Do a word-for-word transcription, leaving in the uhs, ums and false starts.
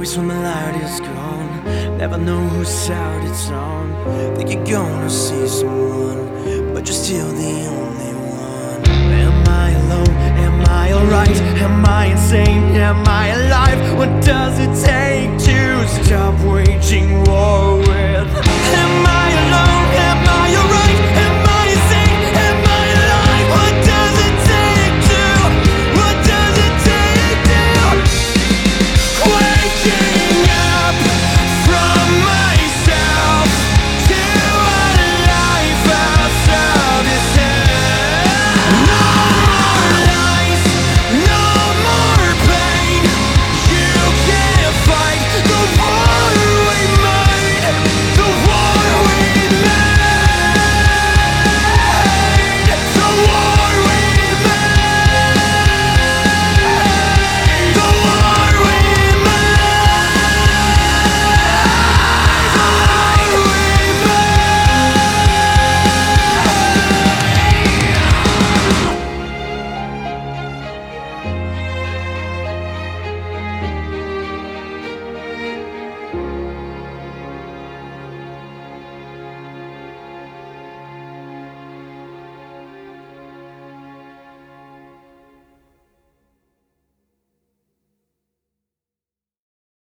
face when the light is gone. Never know whose side it's on. Think you're gonna see someone, but you're still the only one. Am I alone? Am I alright? Am I insane? Am I alive? What does it take to stop waging war?